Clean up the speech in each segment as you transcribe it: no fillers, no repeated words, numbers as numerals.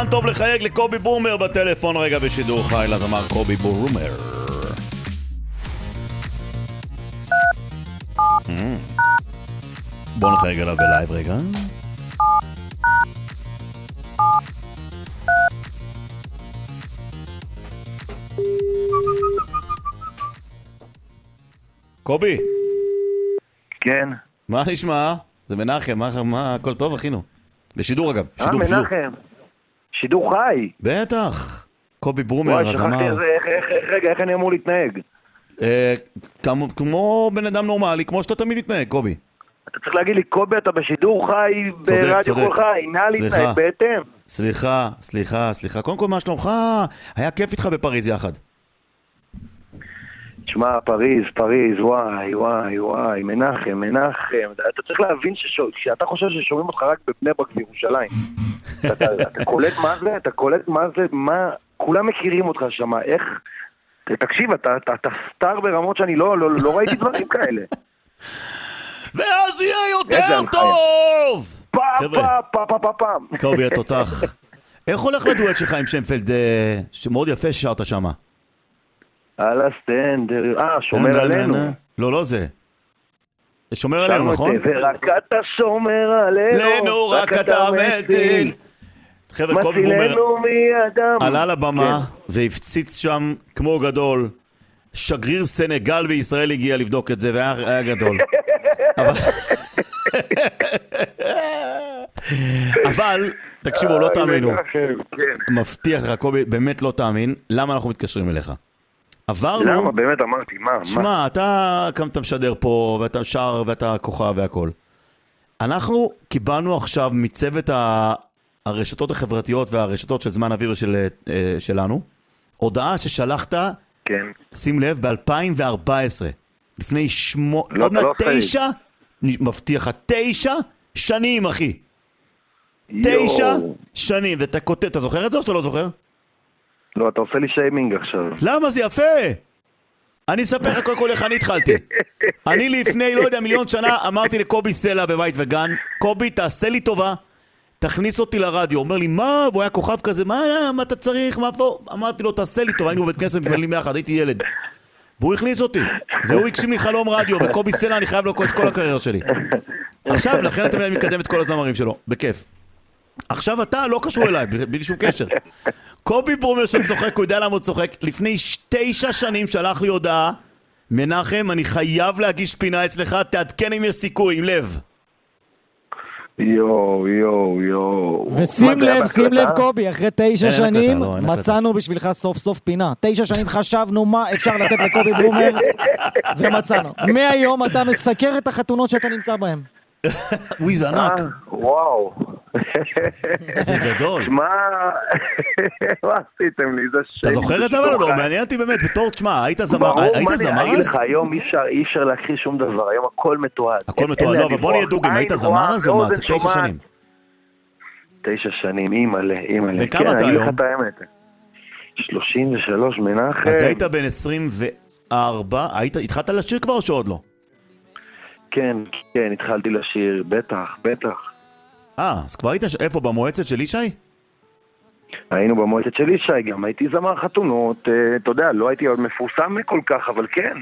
זמן טוב לחייג לקובי בומר בטלפון רגע בשידור חי, לזמר קובי בומר. בוא נחייג עליו בלייב רגע. קובי. כן. מה נשמע? זה מנחם, מה הכל טוב אחינו? בשידור אגב, שידור. מנחם. שידור חי. בטח. קובי ברומר, אז אמר. רגע, איך אני אמור להתנהג? כמו בן אדם נורמלי, כמו שאתה תמיד מתנהג, קובי. אתה צריך להגיד לי, קובי, אתה בשידור חי ברדיו כל חי, נא להתנהג בהתאם. סליחה. קודם כל, מה שלומך? היה כיף איתך בפריז יחד. תשמע, פריז, וואי, מנחם. אתה צריך להבין שאתה חושב ששומעים אותך רק בבני ברק וירושלים. אתה קולט מה זה, כולם מכירים אותך שם, איך... תקשיב, אתה סטאר ברמות שאני לא ראיתי דברים כאלה. ואז יהיה יותר טוב! פעם. קובי התותח. איך הולך לדואט שלך עם שמפלד, שמאוד יפה ששרת שם? על הסטנדר, שומר עלינו. לא זה. שומר עלינו, נכון? ורק אתה שומר עלינו, רק אתה מציל. חבר'ה, קובי בומר עלה לבמה והפציץ שם כמו גדול. שגריר סנגל בישראל הגיע לבדוק את זה והיה גדול. אבל תקשיבו, לא תאמינו, מבטיח לך קובי, באמת לא תאמין למה אנחנו מתקשרים אליך. למה? באמת אמרתי, מה? שמע, אתה משדר פה ואתה שר ואתה כוכב והכל. אנחנו קיבלנו עכשיו מצוות הרשתות החברתיות והרשתות של זמן אוויר שלנו, הודעה ששלחת, שים לב, ב-2014, לפני עוד מעט 9, מבטיח לך 9 שנים, אחי. 9 שנים, ואתה כותב, אתה זוכר את זה או שאתה לא זוכר? לא, אתה עושה לי שיימינג עכשיו. למה? זה יפה. אני אספר לך קודם כל איך אני התחלתי. אני לפני, לא יודע, מיליון שנה, אמרתי לקובי סלע בבית וגן, קובי, תעשה לי טובה, תכניס אותי לרדיו. אומר לי, מה? והוא היה כוכב כזה, מה אתה צריך? מה פה? אמרתי לו, תעשה לי טובה, היינו בבית כנסת מתבלים ביחד, הייתי ילד. והוא הכניס אותי, והוא הגשים לי חלום רדיו, וקובי סלע, אני חייב לו את כל הקריירה שלי. עכשיו, לכן אתה מקדם את כל הזמרים שלו, בכיף. עכשיו אתה לא קשור אליי, בלי שום קשר. קובי ברומר שצוחק, הוא יודע למה הוא צוחק. לפני 9 שנים שלח לי הודעה, מנחם, אני חייב להגיש פינה אצלך, תעדכן אם יש סיכוי, עם לב. ושים לב קובי, אחרי 9 שנים מצאנו בשבילך סוף סוף פינה. 9 שנים חשבנו מה אפשר לתת לקובי ברומר, ומצאנו. מהיום אתה מסקר את החתונות שאתה נמצא בהם. וואי, זה ענק. וואו. זה גדול. מה עשיתם לי? אתה זוכר את זה? אבל לא, מעניין אותי באמת, בתור, תשמע, היית זמר אז? אני אגיד לך, היום אי אפשר להכחיש שום דבר, היום הכל מתועד. הכל מתועד, לא, אבל בוא נהיה דוגים, היית זמר אז או מה? זה 9 שנים. 9 שנים, אימא'לה. וכמה אתה היום? 33, מנחם. אז היית בן 24, התחלת לשיר כבר או שעוד לא? כן, התחלתי לשיר, בטח. אז כבר היית, איפה, במועצת של ישי? היינו במועצת של ישי, גם הייתי זמר חתונות, אתה יודע, לא הייתי עוד מפורסם כל כך, אבל כן.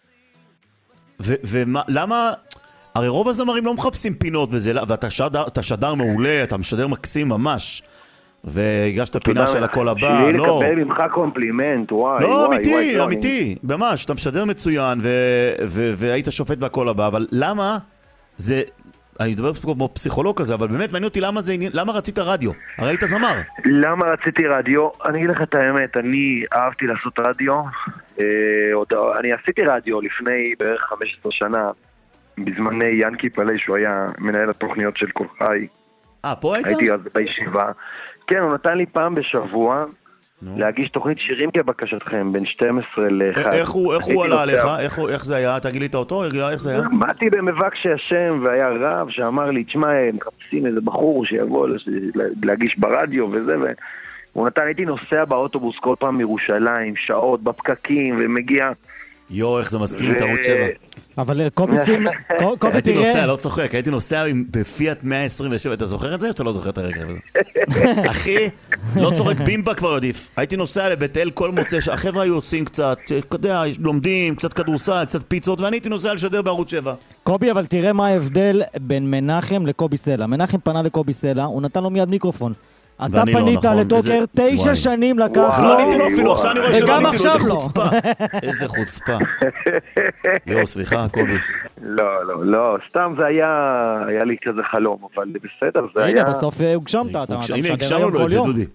ולמה, הרי רוב הזמרים לא מחפשים פינות וזה, ואתה שדר מעולה, אתה משדר מקסים ממש, והגשת פינה של הכל הבא, שלי לקבל ממך קומפלימנט, וואי. לא, אמיתי, ממש, אתה משדר מצוין, והיית שופט בהכל הבא, אבל למה זה... אני מדבר כמו פסיכולוג כזה, אבל באמת מעניין אותי למה רצית רדיו? הרי היית זמר. למה רציתי רדיו? אני אגיד לך את האמת, אני אהבתי לעשות רדיו. אני עשיתי רדיו לפני בערך 15 שנה, בזמני ינקי פלי, שהוא היה מנהל התוכניות של כל חי. פה היית? הייתי אז בישיבה. כן, הוא נתן לי פעם בשבוע להגיש תוכנית שירים כבקשתכם, בין 12 ל-1. איך הוא עלה עליך? איך זה היה? אתה גילית אותו? איך זה היה? באתי במבקש השם, והיה רב שאמר לי, תשמע, מחפשים איזה בחור שיבוא להגיש ברדיו וזה, והוא נתן, הייתי נוסע באוטובוס כל פעם מירושלים, שעות בפקקים, ומגיע איך זה מסכים את ערוץ 7. אבל קובי תראה... הייתי נוסע, לא צוחק, הייתי נוסע בפיאט 127, אתה זוכר את זה או שאתה לא זוכר את הרגע הזה? אחי, לא צוחק, בימבה כבר עדיף. הייתי נוסע לבית אל כל מוצא, החבר'ה היו יוצאים קצת, אתה יודע, לומדים, קצת כדורסל, קצת פיצות, ואני הייתי נוסע לשדר בערוץ 7. קובי, אבל תראה מה ההבדל בין מנחם לקובי סלע. מנחם פנה לקובי סלע, הוא נתן לו מיד מיקרופון. אתה פנית לטוקר, 9 שנים לקח לו. לא עניתי לו אפילו, עכשיו אני רואה שלא וגם עניתי לו, עכשיו איזה לא. חוצפה. איזה חוצפה. סליחה, קובי. לא, סתם זה היה לי כזה חלום, אבל בסדר, זה היה... הנה, בסוף הוגשמת, אתה משדר היום כל יום. דודי.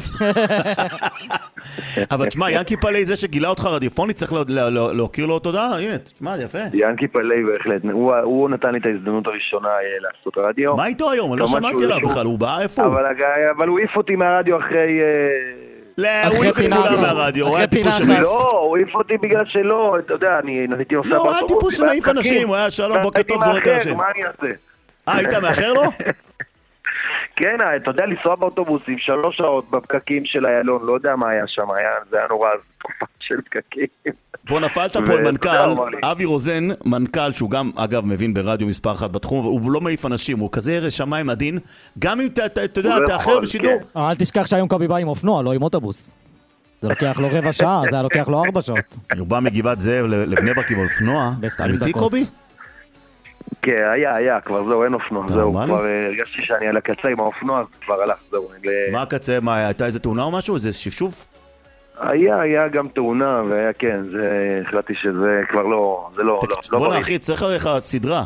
אבל תשמע, ינקי פלי זה שגילה אותך רדיופוני, צריך להכיר לו תודה, הנה, תשמע, זה יפה. ינקי פלי בהחלט, הוא נתן לי את ההזדמנות הראשונה לעשות רדיו. מה איתו היום? אני לא שמעתי עליו בכלל, הוא בא איפה הוא? אבל הוא העיף אותי מהרדיו אחרי... לא, הוא העיף את כולם מהרדיו, הוא היה טיפוס של... לא, הוא העיף אותי בגלל שלא, אתה יודע, אני הייתי נוסע באוטובוס. לא, היה טיפוס של מעיף אנשים, הוא היה שלום, בוקר טוב, זורק אנשים. מה אני אעשה? היית מאחר לו? כן, אתה יודע, לנסוע באוטובוסים 3 שעות בפקקים של איילון, לא יודע מה היה שם, זה היה נורא תקופה של פקקים. פה נפלת פה עם מנכ"ל, אבי רוזן, מנכ"ל שהוא גם, אגב, מבין ברדיו מספר 1 בתחום, הוא לא מעיף אנשים, הוא כזה ירש שמיים עדין, גם אם אתה יודע, תאחר בשידור. אל תשכח שהיום קובי בא עם אופנוע, לא עם אוטובוס. זה לוקח לו רבע שעה, זה היה לוקח לו 4 שעות. הוא בא מגבעת זאב לבני ברק עם אופנוע, אמיתי קובי? כן, היה, כבר זהו, אין אופנוע, זהו, כבר הרגשתי שאני על הקצה עם האופנוע, אז כבר הלך, זהו. מה הקצה? מה, הייתה איזה תאונה או משהו? איזה שפשוף? היה גם תאונה, והיה כן, החלטתי שזה כבר לא, זה לא בוא אחי, צריך עליך סדרה.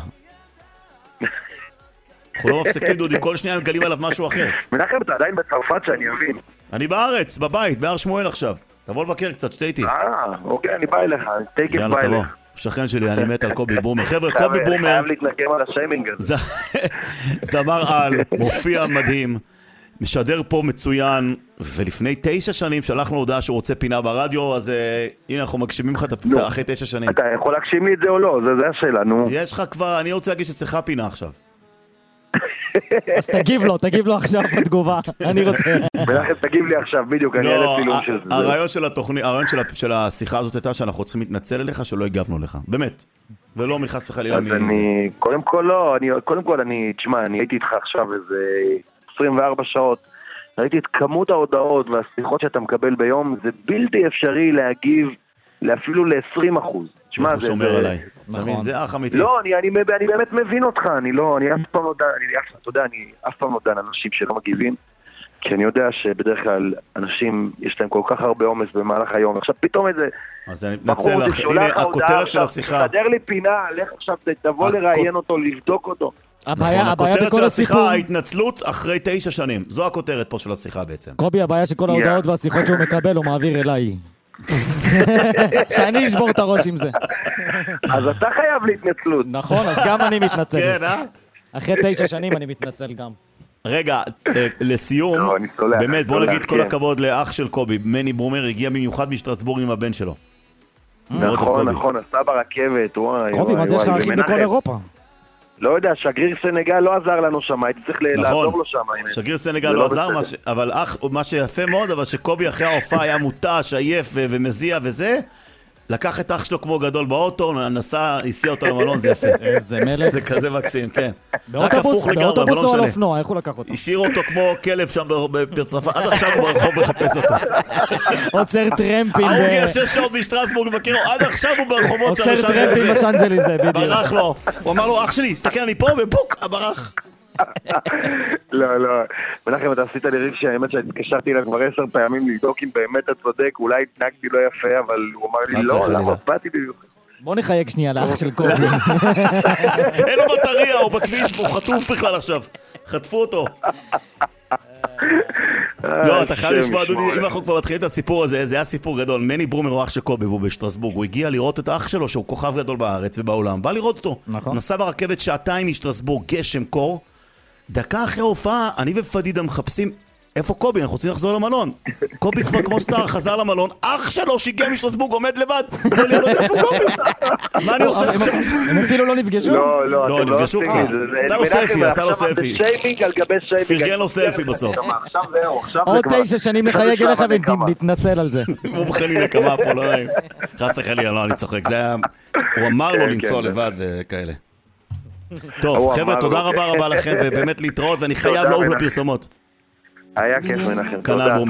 אנחנו לא מפסיקים דודי, כל שניה מגלים עליו משהו אחר. מנחם, אתה עדיין בצרפת שאני אבין. אני בארץ, בבית, בהר שמואל עכשיו. תבוא לבקר קצת, שתה איתי. אוקיי, אני בא אליך, תקף בא אליך. שכן שלי, אני מת על קובי בומר. חבר'ה, קובי בומר... חייב להתנקם על השיימינג הזה. זמר על, מופיע מדהים, משדר פה מצוין, ולפני 9 שנים שלחנו הודעה שהוא רוצה פינה ברדיו, אז הנה אנחנו מגשימים לך את הפינה אחרי 9 שנים. אתה יכול להגשים לי את זה או לא? זה השאלה, נו. יש לך כבר, אני רוצה להגיש אצלך פינה עכשיו. אז תגיב לו עכשיו בתגובה, אני רוצה. ולכן תגיב לי עכשיו, בדיוק, אני אעלה צילום של זה. הרעיון של התוכנית, הרעיון של השיחה הזאת הייתה שאנחנו צריכים להתנצל אליך שלא הגבנו לך, באמת. ולא מחס וחלילה אז אני, קודם כל, תשמע, אני הייתי איתך עכשיו איזה 24 שעות, ראיתי את כמות ההודעות והשיחות שאתה מקבל ביום, זה בלתי אפשרי להגיב אפילו ל-20%. תשמע, זה שומר עליי. נכון. זה אח אמיתי. לא, אני באמת מבין אותך, אני אף פעם לא דן, אני אף פעם לא דן אנשים שלא מגיבים, כי אני יודע שבדרך כלל אנשים, יש להם כל כך הרבה עומס במהלך היום, עכשיו פתאום איזה... אז אני מתנצל לך, הנה הכותרת של השיחה. תסדר לי פינה, לך עכשיו, תבוא לראיין אותו, לבדוק אותו. הכותרת של השיחה, ההתנצלות אחרי 9 שנים. זו הכותרת פה של השיחה בעצם. קובי, הבעיה שכל ההודעות והשיחות שהוא מקבל, הוא מעביר אליי. שאני אשבור את הראש עם זה. אז אתה חייב להתנצלות. נכון, אז גם אני מתנצל. כן, אחרי 9 שנים אני מתנצל גם. רגע, לסיום, באמת, בוא נגיד כל הכבוד לאח של קובי, מני ברומר, הגיע במיוחד משטרסבורג עם הבן שלו. נכון, עשה ברכבת, וואי. קובי, מה זה יש לך אחים בכל אירופה? לא יודע, שגריר סנגל לא עזר לנו שם, הייתי צריך לעזור לו שם. שגריר סנגל לא עזר, אבל מה שיפה מאוד, אבל שקובי אחרי ההופעה היה מוטש, עייף ומזיע וזה, לקח את אח שלו כמו גדול באוטו, נסע, הסיע אותו למלון, זה יפה. איזה מלך. זה כזה מקסים, כן. באוטובוס או על אופנוע, איך הוא לקח אותו? השאיר אותו כמו כלב שם בפרצפה, עד עכשיו הוא ברחוב מחפש אותו. עוצר טרמפים. הוא הגיע 6 שעות בשטרסבורג מבקר לו, עד עכשיו הוא ברחובות שם. עוצר טרמפים בשאנזליזה, בדיוק. ברח לו. הוא אמר לו, אח שלי, תסתכל אני פה, ובוק, ברח. לא, מנחם, אתה עשית לי רגשי, האמת שהתקשרתי אליו כבר 10 פעמים לבדוק אם באמת אתה צודק, אולי התנהגתי לא יפה, אבל הוא אמר לי לא, למה באתי במיוחד. בוא נחייג שנייה לאח של קובי. אין לו בטריה, הוא בכביש, הוא חטוף בכלל עכשיו. חטפו אותו. לא, אתה חייב לשמוע, דודי, אם אנחנו כבר מתחילים את הסיפור הזה, זה היה סיפור גדול. מני ברומר הוא אח של קובי והוא בשטרסבורג, הוא הגיע לראות את האח שלו שהוא כוכב גדול בארץ ובעולם, בא לראות אותו. נסע ברכבת 2 משטרסבורג, גשם קור. דקה אחרי ההופעה, אני ופדידה מחפשים איפה קובי? אנחנו רוצים לחזור למלון. קובי כבר כמו סטאר, חזר למלון, אח שלו שהגיע משטרסבורג עומד לבד. אומר לי, אני לא יודע איפה קובי? מה אני עושה עכשיו? הם אפילו לא נפגשו? לא, נפגשו קצת. עשה לו סלפי, עשה לו סלפי. שיימינג על גבי שיימינג. פרגן לו סלפי בסוף. עכשיו זהו, עכשיו זה עוד כבר... 9 שנים נחייג אליך ונתנצל על זה. הוא מוכן לי נקמה פה, לא נעים. חס וחלילה, לא, אני צוחק. זה היה... הוא אמר לו לנסוע לבד וכאלה. טוב, חבר'ה, תודה רבה לכם, ובאמת להתראות, ואני חייב לעוף לפרסומות. היה כיף מנחם, תודה.